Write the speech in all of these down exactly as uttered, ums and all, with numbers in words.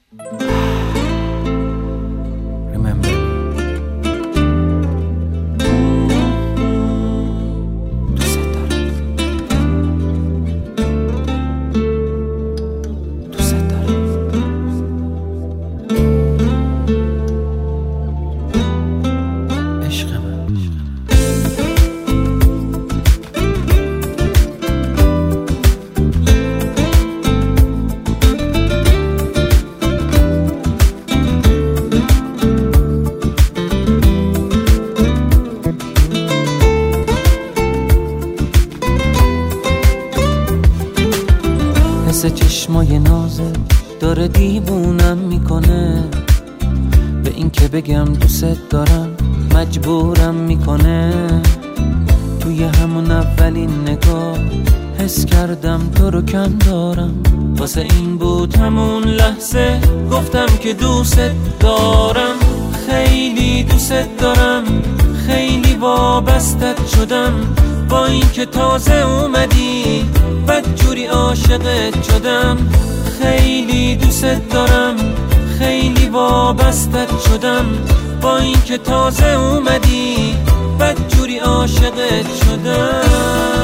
حس چشمای نازت داره دیوونم میکنه، به این که بگم دوست دارم مجبورم میکنه. توی همون اولین نگاه حس کردم تو رو کم دارم، واسه این بود همون لحظه گفتم که دوست دارم. خیلی دوست دارم، خیلی وابستت شدم، با این که تازه اومدی بدجوری عاشقت شدم. خیلی دوست دارم، خیلی وابستت شدم، با این که تازه اومدی بدجوری عاشقت شدم.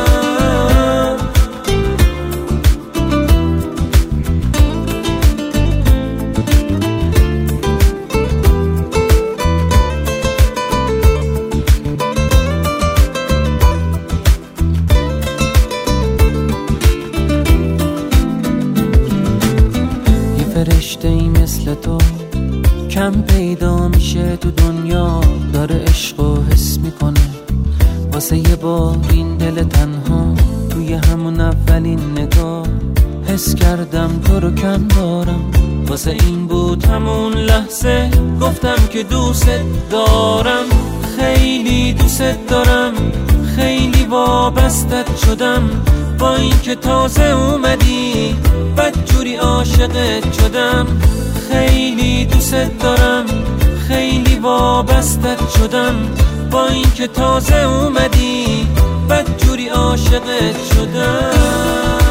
فرشته ای مثل تو کم پیدا میشه تو دنیا، داره عشق و حس میکنه. واسه یه بار این دل تنها توی همون اولین نگاه حس کردم تو رو کم دارم، واسه این بود همون لحظه گفتم که دوست دارم. خیلی دوست دارم، خیلی وابستت شدم، با این که تازه اومدی بدجوری عاشقت شدم. خیلی دوست دارم، خیلی وابستت شدم، با این که تازه اومدی بدجوری عاشقت شدم.